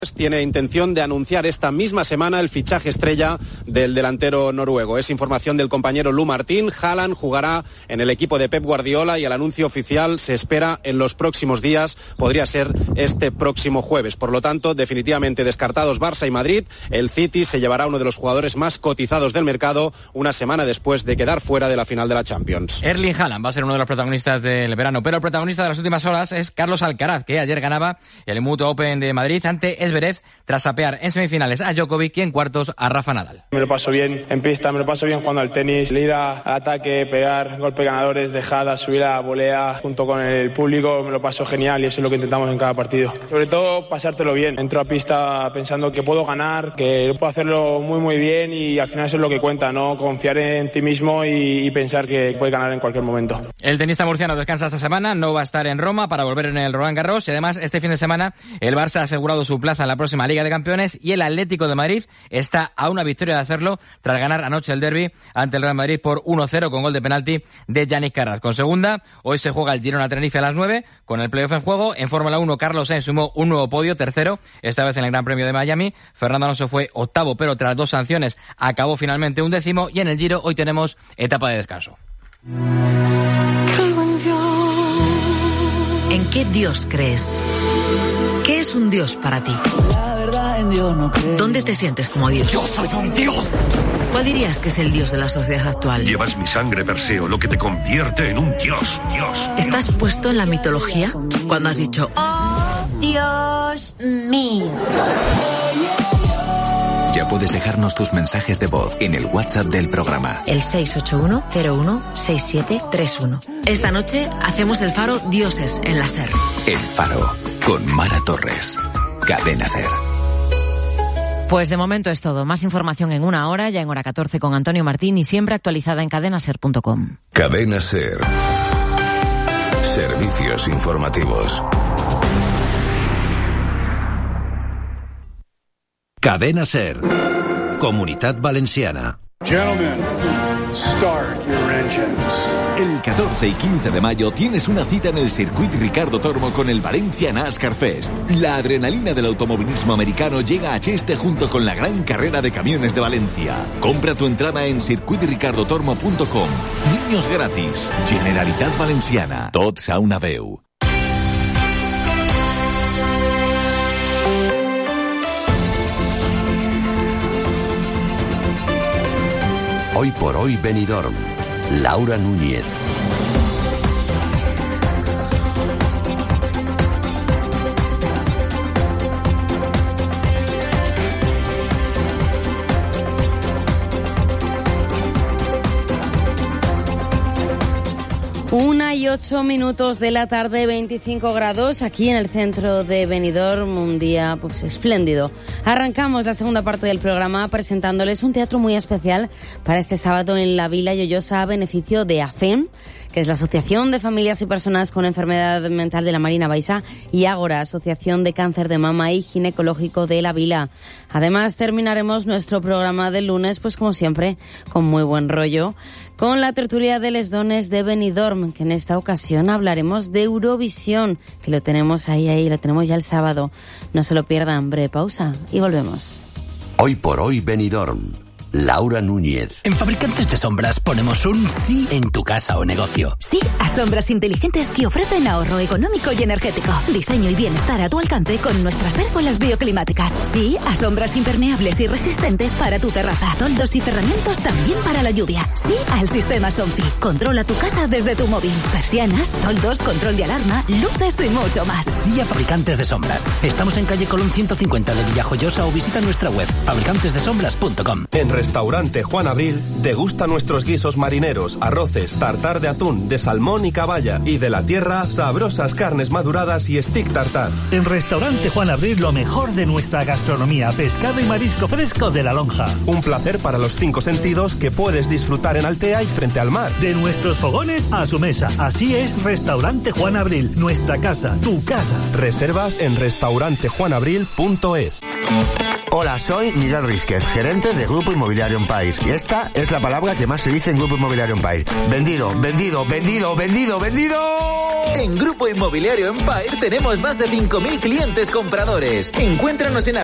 Tiene intención de anunciar esta misma semana el fichaje estrella del delantero noruego. Es información del compañero Lu Martín. Haaland jugará en el equipo de Pep Guardiola y el anuncio oficial se espera en los próximos días. Podría ser este próximo jueves. Por lo tanto, definitivamente descartados Barça y Madrid. El City se llevará uno de los jugadores más cotizados del mercado una semana después de quedar fuera de la final de la Champions. Erling Haaland va a ser uno de los protagonistas del verano, pero el protagonista de las últimas horas es Carlos Alcaraz, que ayer ganaba el Mutua Open de Madrid ante Zverev tras sapear en semifinales a Djokovic y en cuartos a Rafa Nadal. Me lo paso bien en pista, me lo paso bien jugando al tenis, ir al ataque, pegar golpes ganadores, dejadas, subir a la volea junto con el público, me lo paso genial y eso es lo que intentamos en cada partido. Sobre todo pasártelo bien, entro a pista pensando que puedo ganar, que puedo hacerlo muy muy bien y al final eso es lo que cuenta, ¿no? Confiar en ti mismo y pensar que puedes ganar en cualquier momento. El tenista murciano descansa esta semana, no va a estar en Roma para volver en el Roland Garros y además este fin de semana el Barça ha asegurado su plaza en la próxima Liga de Campeones y el Atlético de Madrid está a una victoria de hacerlo tras ganar anoche el derbi ante el Real Madrid por 1-0 con gol de penalti de Yannick Carras. Con segunda, hoy se juega el Girona Tenerife a las 9 con el playoff en juego. En Fórmula 1, Carlos Sainz sumó un nuevo podio, tercero, esta vez en el Gran Premio de Miami. Fernando Alonso fue octavo, pero tras 2 sanciones acabó finalmente 11º y en el Giro hoy tenemos etapa de descanso. ¿En qué Dios crees? ¿Qué es un Dios para ti? La verdad en Dios no creo. ¿Dónde te sientes como Dios? Yo soy un Dios. ¿Cuál dirías que es el Dios de la sociedad actual? Llevas mi sangre, Perseo, lo que te convierte en un Dios. ¿Estás puesto en la mitología? Cuando has dicho, ¡oh, Dios mío! Ya puedes dejarnos tus mensajes de voz en el WhatsApp del programa. El 681-01-6731. Esta noche hacemos el Faro Dioses en la SER. El Faro, con Mara Torres. Cadena SER. Pues de momento es todo. Más información en una hora, ya en hora 14 con Antonio Martín y siempre actualizada en cadenaser.com. Cadena SER. Servicios informativos. Cadena SER. Comunitat Valenciana. Gentlemen, start your engines. El 14 y 15 de mayo tienes una cita en el Circuit Ricardo Tormo con el Valencia NASCAR Fest. La adrenalina del automovilismo americano llega a Cheste junto con la gran carrera de camiones de Valencia. Compra tu entrada en circuitricardotormo.com. Niños gratis. Generalitat Valenciana. Tots a una veu. Hoy por hoy Benidorm. Laura Núñez. Una y 8 minutos de la tarde, 25 grados aquí en el centro de Benidorm, un día pues espléndido. Arrancamos la segunda parte del programa presentándoles un teatro muy especial para este sábado en la Vila Lloyosa a beneficio de AFEM, que es la Asociación de Familias y Personas con Enfermedad Mental de la Marina Baixa, y Ágora, Asociación de Cáncer de Mama y Ginecológico de la Vila. Además, terminaremos nuestro programa del lunes, pues como siempre, con muy buen rollo, con la tertulia de les dones de Benidorm, que en esta ocasión hablaremos de Eurovisión, que lo tenemos ahí, lo tenemos ya el sábado. No se lo pierdan, breve pausa y volvemos. Hoy por hoy Benidorm. Laura Núñez. En Fabricantes de Sombras ponemos un sí en tu casa o negocio. Sí a sombras inteligentes que ofrecen ahorro económico y energético. Diseño y bienestar a tu alcance con nuestras pérgolas bioclimáticas. Sí a sombras impermeables y resistentes para tu terraza. Toldos y cerramientos también para la lluvia. Sí al sistema Somfi. Controla tu casa desde tu móvil. Persianas, toldos, control de alarma, luces y mucho más. Sí a Fabricantes de Sombras. Estamos en calle Colón 150 de Villajoyosa o visita nuestra web fabricantesdesombras.com. En Restaurante Juan Abril degusta nuestros guisos marineros, arroces, tartar de atún, de salmón y caballa, y de la tierra, sabrosas carnes maduradas y stick tartar. En Restaurante Juan Abril lo mejor de nuestra gastronomía, pescado y marisco fresco de La Lonja. Un placer para los 5 sentidos que puedes disfrutar en Altea y frente al mar. De nuestros fogones a su mesa. Así es Restaurante Juan Abril, nuestra casa, tu casa. Reservas en restaurantejuanabril.es. Hola, soy Miguel Rísquez, gerente de Grupo Inmobiliario Empire. Y esta es la palabra que más se dice en Grupo Inmobiliario Empire. Vendido, vendido, vendido, vendido, vendido. En Grupo Inmobiliario Empire tenemos más de 5.000 clientes compradores. Encuéntranos en